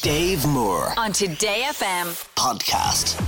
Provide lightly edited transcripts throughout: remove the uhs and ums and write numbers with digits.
Dave Moore on Today FM podcast.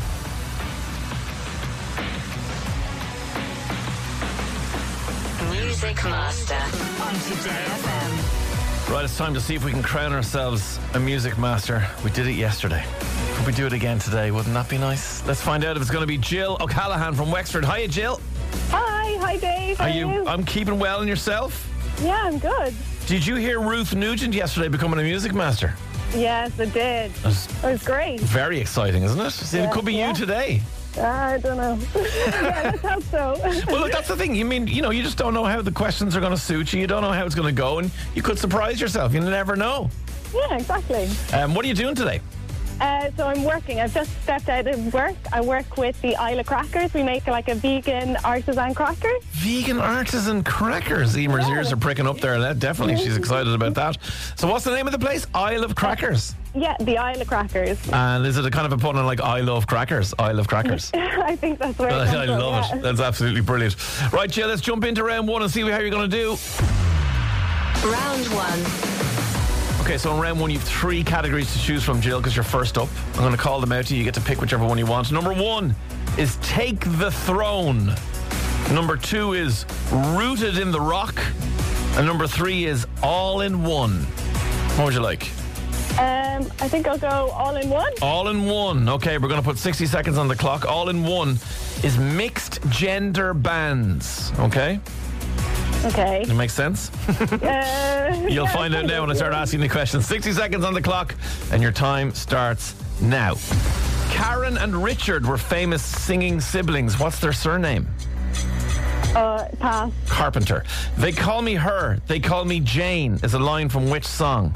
Music Master on Today FM. Right, it's time to see if we can crown ourselves a music master. We did it yesterday. Could we do it again today? Wouldn't that be nice? Let's find out if it's going to be Jill O'Callaghan from Wexford. Hiya, Jill. Hi Dave. How are you? I'm keeping well, and yourself? Yeah, I'm good. Did you hear Ruth Nugent yesterday becoming a music master? Yes, I did. It was great. Very exciting, isn't it? See, it could be you today. I don't know. Yeah, let's hope so. Well, look, that's the thing. You just don't know how the questions are going to suit you. You don't know how it's going to go, and you could surprise yourself. You never know. Yeah, exactly. What are you doing today? So I'm working. I've just stepped out of work. I work with the Isle of Crackers. We make like a vegan artisan cracker. Vegan artisan crackers. Emer's ears are pricking up there. That definitely, she's excited about that. So what's the name of the place? Isle of Crackers. Yeah, the Isle of Crackers. And is it a kind of a pun on like I love crackers? Isle of Crackers. I think that's where I love it. That's absolutely brilliant. Right, Jill, let's jump into round one and see how you're going to do. Round one. Okay, so in round one, you have three categories to choose from, Jill, because you're first up. I'm going to call them out to you. You get to pick whichever one you want. Number one is Take the Throne. Number two is Rooted in the Rock. And number three is All in One. What would you like? I think I'll go All in One. All in One. Okay, we're going to put 60 seconds on the clock. All in One is mixed gender bands. Okay? Okay. It makes sense? You'll find out now when I start asking the questions. 60 seconds on the clock, and your time starts now. Karen and Richard were famous singing siblings. What's their surname? Pass. Carpenter. They call me her. They call me Jane is a line from which song?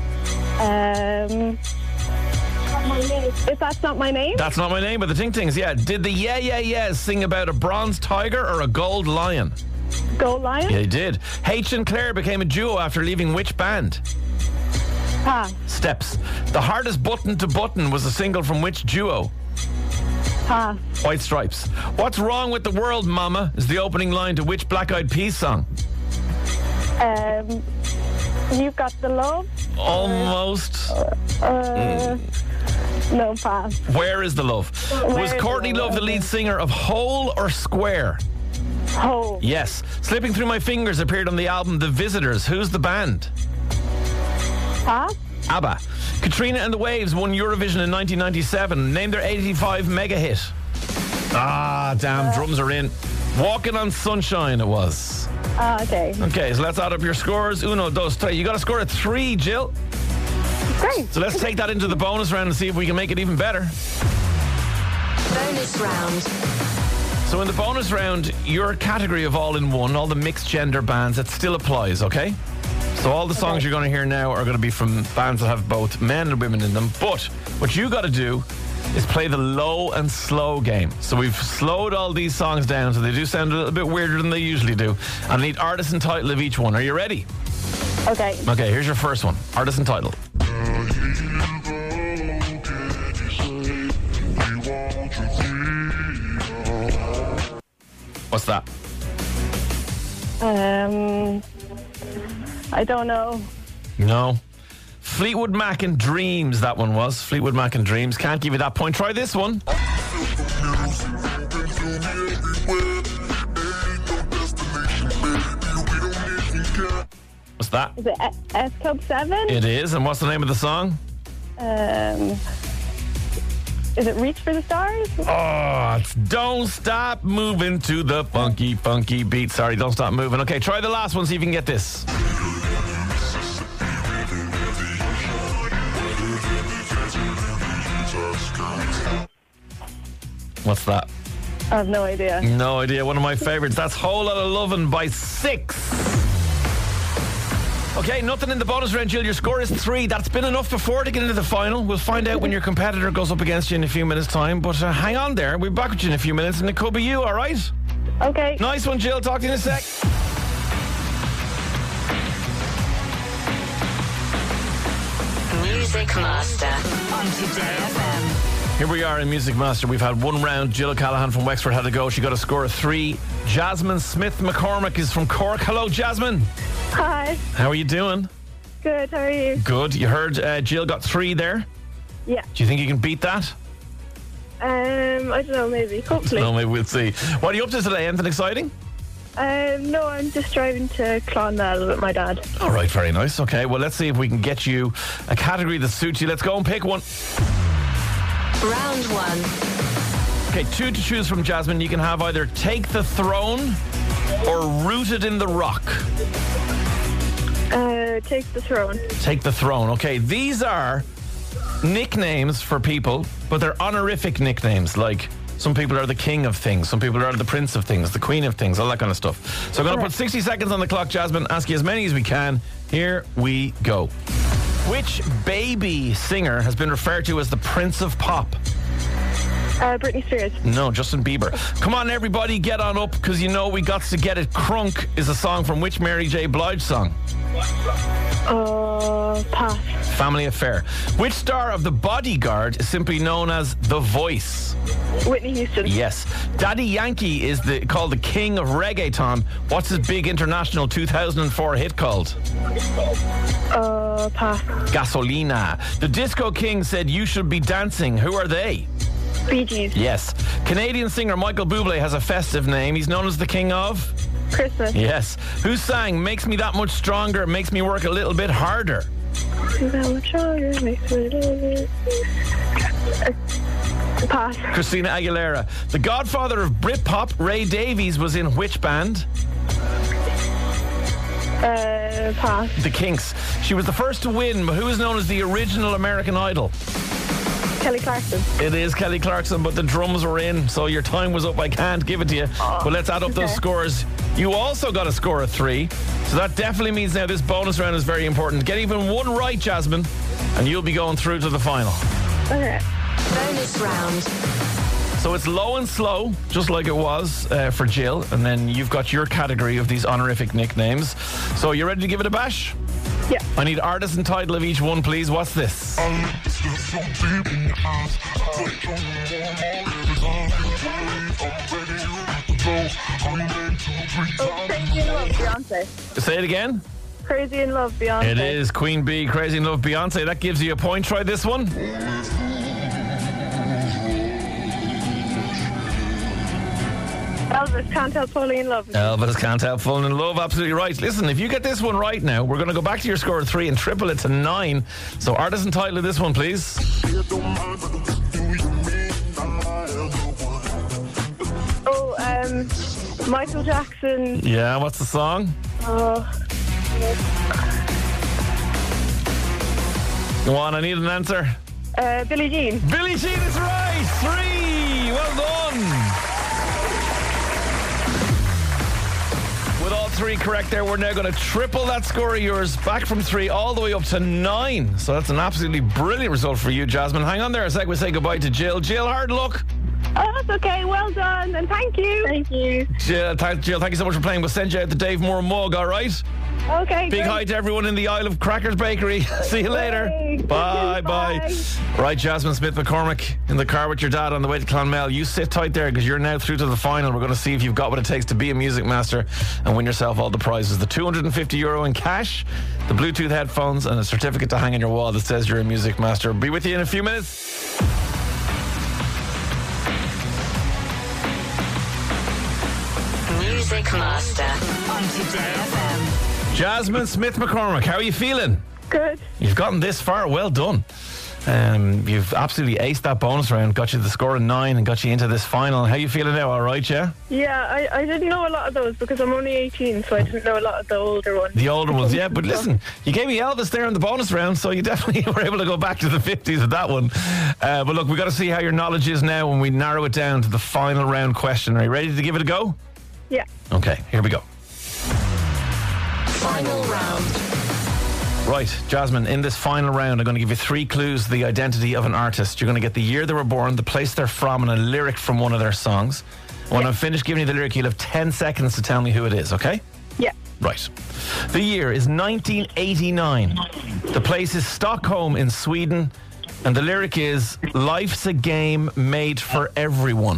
If That's Not My Name? That's Not My Name, but the Ting Tings, yeah. Did the Yeah Yeah Yeahs sing about a bronze tiger or a gold lion? Gold Lion? Yeah, they did. H and Claire became a duo after leaving which band? Pass. Steps. The Hardest Button to Button was a single from which duo? Pass. White Stripes. What's Wrong with the World, Mama is the opening line to which Black Eyed Peas song? You've Got the Love? Almost. No, pass. Where is the Love? Was Courtney Love the lead singer of Whole or Square? Whole. Yes. Slipping Through My Fingers appeared on the album The Visitors. Who's the band? Pass. ABBA. Katrina and the Waves won Eurovision in 1997. Name their 85 mega hit. Ah, damn, drums are in. Walking on Sunshine it was. Okay. Okay, so let's add up your scores. Uno, dos, tres. You got a score of 3, Jill. Great. So let's take that into the bonus round and see if we can make it even better. Bonus round. So in the bonus round, your category of All in One, all the mixed gender bands, it still applies, okay? So all the songs you're going to hear now are going to be from bands that have both men and women in them. But what you got to do is play the low and slow game. So we've slowed all these songs down so they do sound a little bit weirder than they usually do. And I need artist and title of each one. Are you ready? Okay. Okay, here's your first one. Artist and title. What's that? I don't know. No. Fleetwood Mac and Dreams, that one was. Fleetwood Mac and Dreams. Can't give you that point. Try this one. What's that? Is it S Club 7? It is. And what's the name of the song? Is it Reach for the Stars? Oh, it's Don't Stop Moving to the Funky, Funky Beat. Sorry, Don't Stop Moving. Okay, try the last one, see if you can get this. What's that? I have no idea. No idea. One of my favorites. That's Whole Lotta Lovin' by 6. Okay, nothing in the bonus round, Jill. Your score is 3. That's been enough before to get into the final. We'll find out when your competitor goes up against you in a few minutes' time. But hang on there. We'll be back with you in a few minutes, and it could be you, all right? Okay. Nice one, Jill. Talk to you in a sec. Music Master on Today FM. Here we are in Music Master. We've had one round. Jill O'Callaghan from Wexford had to go. She got a score of 3. Jasmine Smith McCormick is from Cork. Hello, Jasmine. Hi. How are you doing? Good, how are you? Good. You heard Jill got 3 there. Yeah. Do you think you can beat that? I don't know, maybe. Hopefully. No, maybe we'll see. What are you up to today? Anything exciting? No, I'm just driving to Clonmel with my dad. All right, very nice. Okay, well, let's see if we can get you a category that suits you. Let's go and pick one. Round 1. Okay, 2 to choose from, Jasmine. You can have either Take the Throne or Rooted in the Rock. Take the Throne. Take the Throne. Okay, these are nicknames for people, but they're honorific nicknames. Like, some people are the king of things, some people are the prince of things, the queen of things, all that kind of stuff. So I'm going to put 60 seconds on the clock, Jasmine, ask you as many as we can. Here we go. Which baby singer has been referred to as the Prince of Pop? Britney Spears. No, Justin Bieber. Come on, everybody, get on up, because you know we got to get it. Crunk is a song from which Mary J. Blige song? Pass. Family Affair. Which star of The Bodyguard is simply known as The Voice? Whitney Houston. Yes. Daddy Yankee is called the king of reggaeton. What's his big international 2004 hit called? Pass. Gasolina. The Disco King said you should be dancing. Who are they? Bee Gees. Yes. Canadian singer Michael Bublé has a festive name. He's known as the king of? Christmas. Yes. Who sang Makes Me That Much Stronger, Makes Me Work a Little Bit Harder? Pass. Christina Aguilera. The godfather of Britpop, Ray Davies, was in which band? Pass. The Kinks. She was the first to win, but who is known as the original American Idol? Kelly Clarkson. It is Kelly Clarkson, but the drums were in, so your time was up. I can't give it to you. But let's add up those scores. You also got a score of 3, so that definitely means now this bonus round is very important. Get even one right, Jasmine, and you'll be going through to the final. Okay. Bonus round. So it's low and slow, just like it was for Jill, and then you've got your category of these honorific nicknames. So you ready to give it a bash? Yeah. I need artist and title of each one, please. What's this? Crazy in Love, Beyonce. Say it again. Crazy in Love, Beyonce. It is Queen Bee, Crazy in Love, Beyonce. That gives you a point. Try this one. Elvis, Can't Help Falling in Love. Elvis, Can't Help Falling in Love. Absolutely right. Listen, if you get this one right now, we're going to go back to your score of 3 and triple it to 9. So artist and title of this one, please. Michael Jackson. Yeah, what's the song? Go on, I need an answer. Billie Jean. Billie Jean is right. 3. Well done. With all 3 correct there, we're now going to triple that score of yours, back from 3 all the way up to 9. So that's an absolutely brilliant result for you, Jasmine. Hang on there a sec. We'll say goodbye to Jill. Jill, hard luck. Oh, that's okay. Well done, and thank you. Thank you. Jill, thank you so much for playing. We'll send you out the Dave Moore mug, all right? Okay, Big great. hi to everyone in the Isle of Crackers Bakery. See you later. Bye. Right, Jasmine Smith McCormick in the car with your dad on the way to Clonmel. You sit tight there because you're now through to the final. We're going to see if you've got what it takes to be a music master and win yourself all the prizes. The €250 in cash, the Bluetooth headphones, and a certificate to hang on your wall that says you're a music master. Be with you in a few minutes. Music Master on Today FM. Jasmine Smith McCormick, how are you feeling? Good. You've gotten this far. Well done. You've absolutely aced that bonus round, got you the score of 9 and got you into this final. How you feeling now? All right, yeah? Yeah, I didn't know a lot of those because I'm only 18, so I didn't know a lot of the older ones. The older ones, yeah. But listen, you gave me Elvis there in the bonus round, so you definitely were able to go back to the 50s with that one. But look, we've got to see how your knowledge is now when we narrow it down to the final round question. Are you ready to give it a go? Yeah. Okay, here we go. Final round. Right, Jasmine, in this final round, I'm going to give you 3 clues to the identity of an artist. You're going to get the year they were born, the place they're from, and a lyric from one of their songs. When I'm finished giving you the lyric, you'll have 10 seconds to tell me who it is, okay? Yeah. Right. The year is 1989. The place is Stockholm in Sweden. And the lyric is, life's a game made for everyone.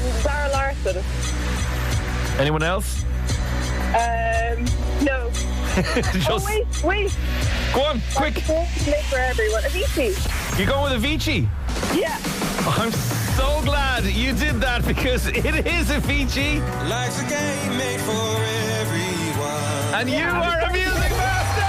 Zara Larsson. Anyone else? No. Just Wait. go on, quick. Play for everyone. Avicii. You're going with Avicii. Yeah. I'm so glad you did that because it is Avicii. Life's a game made for everyone. And you are a music master!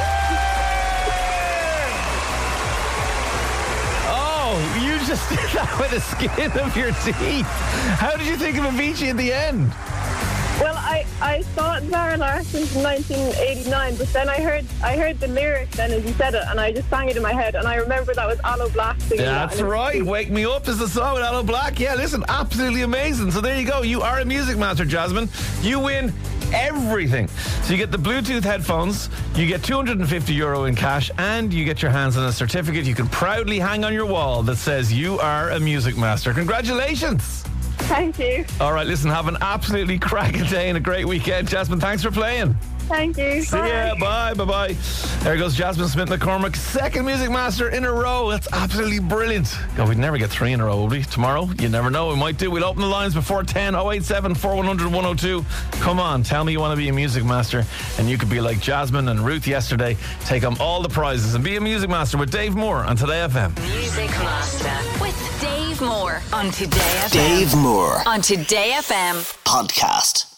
Oh, you just did that with the skin of your teeth. How did you think of Avicii in the end? Well, I thought Zara Larsson from 1989, but then I heard the lyrics then as you said it, and I just sang it in my head, and I remember that was Aloe Black singing that. That's right. Wake Me Up is the song with Aloe Black. Yeah, listen, absolutely amazing. So there you go. You are a music master, Jasmine. You win everything. So you get the Bluetooth headphones, you get €250 in cash, and you get your hands on a certificate you can proudly hang on your wall that says you are a music master. Congratulations. Thank you. All right, listen, have an absolutely cracking day and a great weekend. Jasmine, thanks for playing. Thank you. See ya. Bye. There goes Jasmine Smith McCormick, second music master in a row. That's absolutely brilliant. God, we'd never get 3 in a row, would we? Tomorrow? You never know. We might do. We'll open the lines before 10, 087 4100 102. Come on, tell me you want to be a music master, and you could be like Jasmine and Ruth yesterday. Take home all the prizes and be a music master with Dave Moore on Today FM. Music Master with Dave Moore on Today FM. Dave Moore On Today FM. podcast.